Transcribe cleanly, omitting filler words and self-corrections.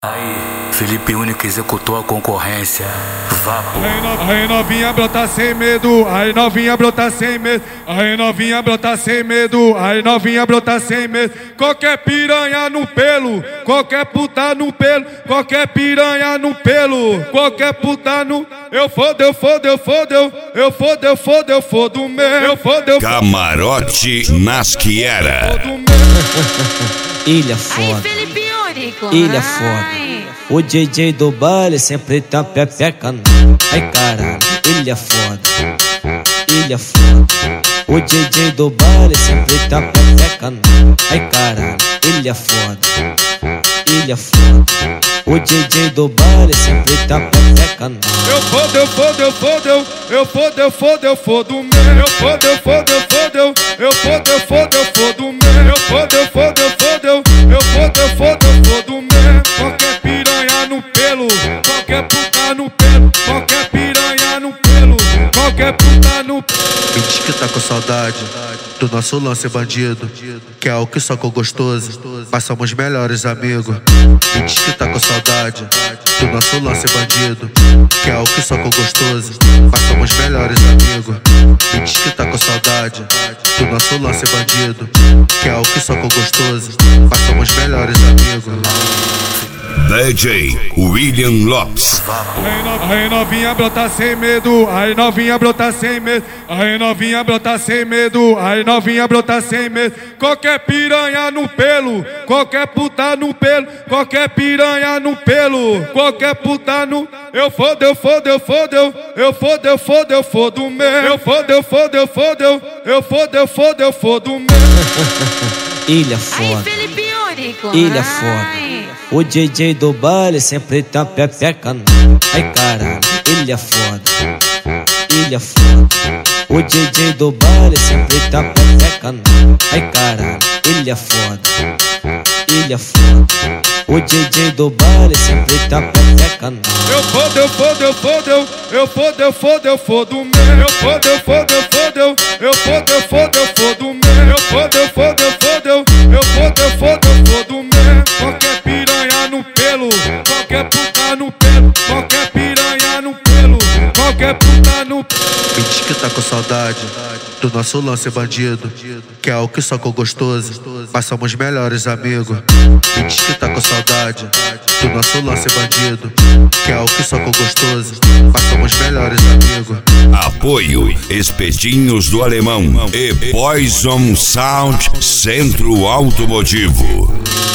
Aí, Felipe Único executou a concorrência. Vapo. Aí novinha brota sem medo, aí novinha brota sem medo, aí novinha brota sem medo, aí novinha brota sem medo. Qualquer piranha no pelo, qualquer puta no pelo, qualquer piranha no pelo, qualquer puta no. Eu fodo, eu fodo, eu fodo, eu fodo, eu fodo, eu fodo mesmo. Eu fodo, eu fodo. Camarote Nasquiera. Ilha foda. Aí, Felipe Único. Ilha foda. O DJ do baile sempre tá pepecando. Ai caralho, ilha foda. Ilha foda. O DJ do baile sempre tá pepecando. Ai caralho, ilha foda. Ilha foda. O DJ do baile sempre tá pepecando. Eu fodo, eu fodo, eu fodo, eu fodo, eu fodo, eu fodo mesmo. Eu fodo, eu fodo, eu fodo, eu fodo, eu fodo, eu fodo mesmo. Eu fodo, eu fodo, eu fodo, eu fodo, eu fodo, eu fodo mesmo. Qualquer piranha no pelo, qualquer puta no pelo, qualquer piranha no pelo, qualquer puta no pelo. Me diz que tá com saudade do nosso lance bandido, que é o que só com gostoso, mas somos melhores amigos. Me diz que tá com saudade do nosso lance bandido, que é o que só com gostoso, mas somos melhores amigos. Me diz que tá com saudade do nosso lance bandido, que é o que só com gostoso, mas somos melhores amigos. DJ William Lopes. Aí novinha brota sem medo, aí novinha brota sem medo, aí novinha brota sem medo, aí novinha brota sem medo. Qualquer piranha no pelo, qualquer puta no pelo, qualquer piranha no pelo, qualquer puta no. Eu fodo, eu fodo, eu fodo, eu fodo, eu fodo, eu fodo mesmo. Eu fodo, eu fodo, eu fodo, eu fodo, eu fodo, eu fodo mesmo. Ilha Aí, foda. Felipe Único. Ilha foda. O DJ do baile sempre tá pepecando. Ai caralho, ilha foda. Ilha foda. O DJ do baile sempre tá pepecando. Ai caralho, ilha foda. Ilha foda. O DJ do baile sempre tá pepecando. Eu fodo, eu fodo, eu fodo, eu fodo, eu fodo, eu fodo mesmo. Eu fodo, eu fodo, eu fodo, eu fodo, eu fodo, eu fodo mesmo. Eu fodo, eu fodo, eu fodo, eu fodo, eu fodo, eu fodo mesmo. Qualquer piranha no pelo, qualquer puta no pelo, qualquer piranha no pelo, qualquer puta no pelo. Me diz que tá com saudade do nosso lance bandido, que é o que só com gostoso, mas somos melhores amigos. Me diz que tá com saudade do nosso lance bandido, que é o que só com gostoso, mas somos melhores amigos. Apoio Espetinhos do Alemão e Poison Sound Centro Automotivo.